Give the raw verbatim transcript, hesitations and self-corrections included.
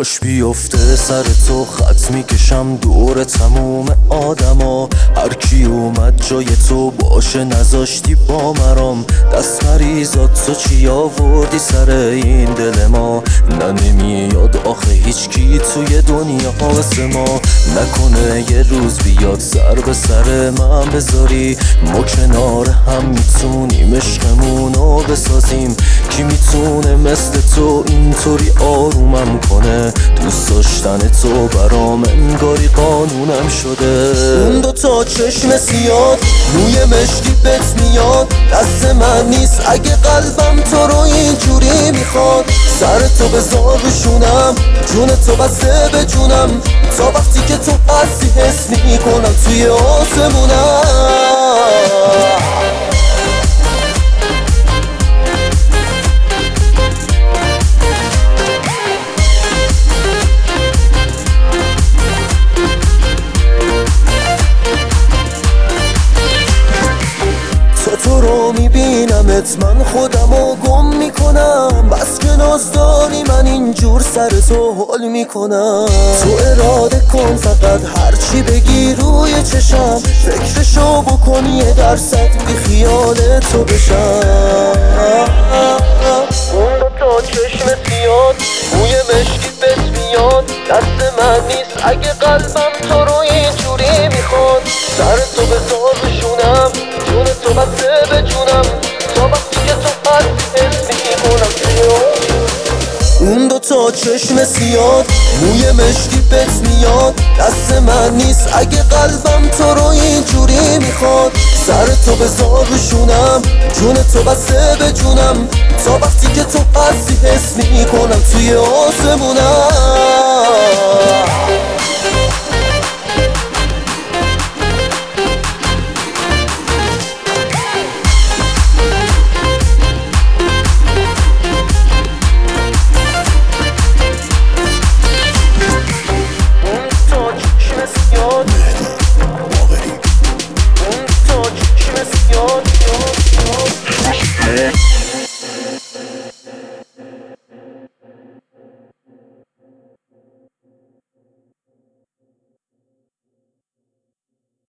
کاش بیفته سر تو خط میکشم دور تموم آدما. هر کی اومد جای تو باشه نذاشتی با مرام. دست مریضات تو چی آوردی سر این دل ما؟ نه نمیاد آخه هیچ کی توی دنیا واسه ما. نکنه یه روز بیاد سر به سر من بذاری، ما کنار هم میتونیم عشقمونو بسازیم. کی میتونه مثل تو اینطوری آرومم کنه؟ دوست داشتن تو برام انگاری قانونم شده. اون دوتا چشم سیاد روی مشکی بت میاد، دست من نیست اگه قلبم تو رو اینجوری میخواد. سر تو بذار روشونم، جون تو بسته به جونم، تا وقتی که تو هستی حس میکنم توی آسمونم. تو رو میبینمت من خودمو گم میکنم، بس که ناز داری من اینجور سر تو حل میکنم. تو اراده کن فقط هرچی بگی روی چشم، فکرشو بکن یه درصد بی خیال تو بشم. اون دوتا چشم سیاد روی مشکی بت میاد، دست من نیست اگه قلبم تو رو اینجوری میخواد. سر تو بذار بشونم، جون تو بسته به جونم، تا وقتی که تو هستی حس میکنم توی. اون دوتا چشم سیاد موی مشکی بت میاد، دست من نیست اگه قلبم تو رو اینجوری میخواد. سر تو بذار روشونم، جون تو بسته به جونم، تا وقتی که تو هستی حس میکنم توی آسمونم.